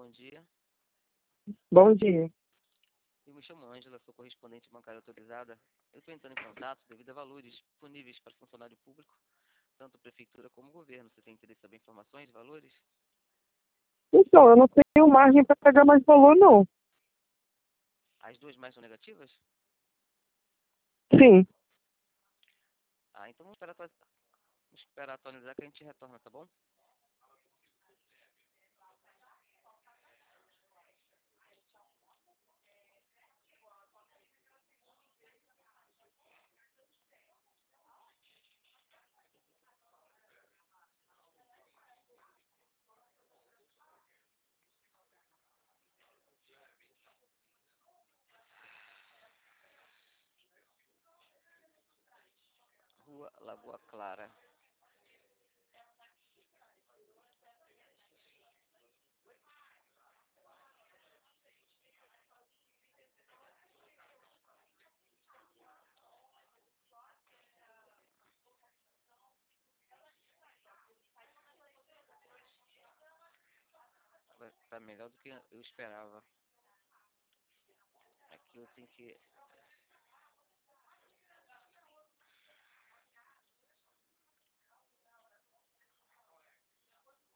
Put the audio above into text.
bom dia. Bom dia. Eu me chamo Ângela, sou correspondente bancária autorizada. Eu estou entrando em contato devido a valores disponíveis para funcionário público, tanto prefeitura como governo. Você tem interesse em saber informações, valores? Então, eu não tenho margem para pagar mais valor, não. As duas mais são negativas? Sim. Então vamos esperar atualizar que a gente retorna, tá bom? Rua Lagoa Clara. Tá melhor do que eu esperava. Aqui eu tenho que